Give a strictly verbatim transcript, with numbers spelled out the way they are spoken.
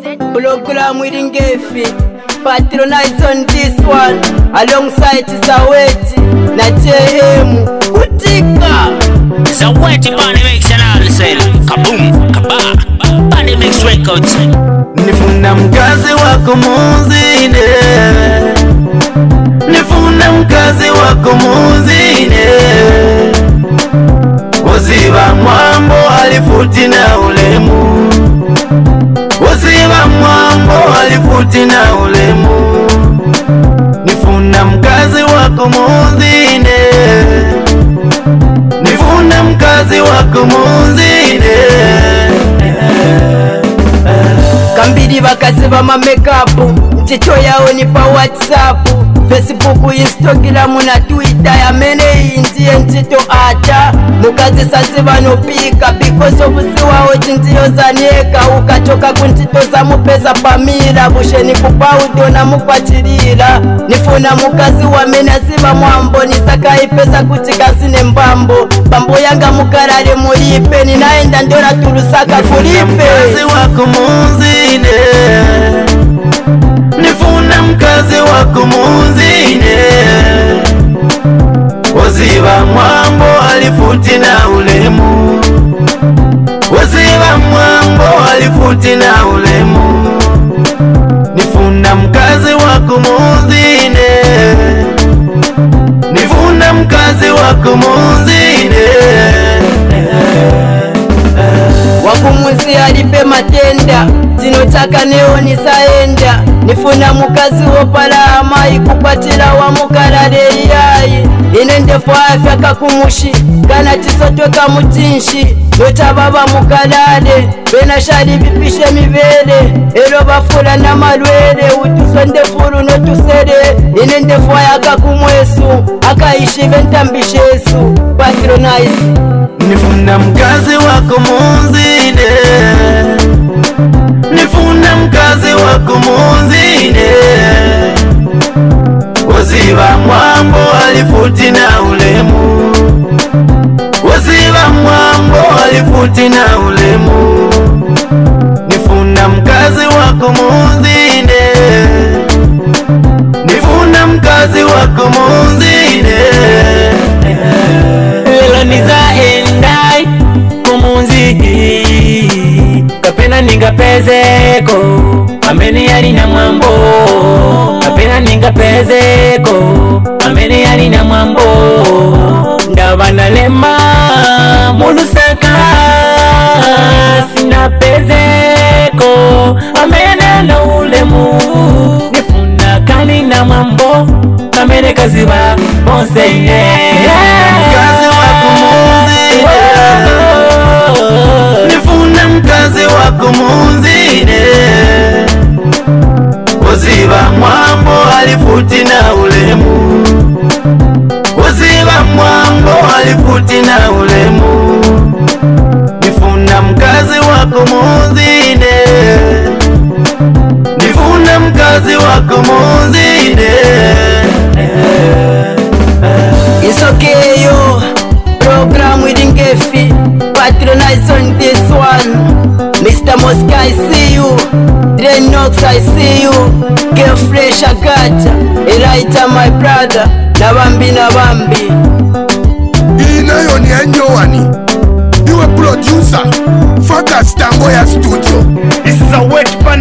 Program with Ngefi, patronize on this one, alongside Zaweti, na J M, Utika. Zaweti Bani Mix and all say, kaboom, kaba, Bani Mix Records. Nifuna mkazi wako muzine, nifuna mkazi wako muzine, Uziba mwambo alifuti na ulemu, Uziba mwambo alifuti na ulemu. Nifuna mkazi wako muzine, nifuna mkazi wako muzine. Kambiri bakazi bama makeup, mchicho yao ni pa WhatsApp, Facebook, Instagram na Twitter. Ya mene injiye nchito acha mukazi sasi banopika because of siwao chintiyo zanieka. Ukachoka kunchito za mupeza pamira, busheni kupaudo na mukwachirira. Nifuna mukazi wa mena siba mwambo, nisaka ipesa kuchikasine mbambo. Bambo yanga mukarare mulipe, ninaenda ndora turusaka kulipe. Mkazi wako muzine, nifuna mkazi wako muzine, Uziba mwambo alifuti na ulemu, Uziba mwambo alifuti na ulemu. Nifuna mkazi wako muzine, nifuna mkazi wako muzine. Wakumuzi alipe matenda, zinotaka neo nisaenda. Nifuna mukazi wopala amai, kupatila wa mukarare yayi. Inende fafya kakumushi, kana chisoto kamutinshi. Nota baba mukarare, bena shari vipishe mibele. Elo bafula na malwele, utusonde furu no tusere. Inende faya kakumwesu, akaishi ventambishesu. Patronize. Nifuna mkazi wako muzine, nifuna mkazi wako muzine, Uziba mwambo alifuti na ulemu, Uziba mwambo alifuti na ulemu. Nifuna mkazi wako muzine, nifuna mkazi wako muzine. Ela nizaendai kumunzi, kapena ningapezeko, ameni yali na mwambo. Kapena ningapezeko, ameni yali na mwambo. Ndabana lema mulusaka, sinapezeko, amene na ulemu. Nifuna kali na mwambo, amene kaziba bonseine. Mkazi wako muzine, nifuna mkazi wako muzine, Uziba mwambo alifuti na ulemu, Uziba mwambo alifuti na ulemu. Nifuna mkazi wako muzine, nifuna mkazi wako muzine. It's okay yo, program with Ngefi, patronize on this one. Mister Mosca, I see you. Dre Knox, I see you. Get fresh Agata, Elijah my brother. Nabambi Nabambi. Inayo ni enjowani, iwe producer, Focus Tango ya studio. This is a wet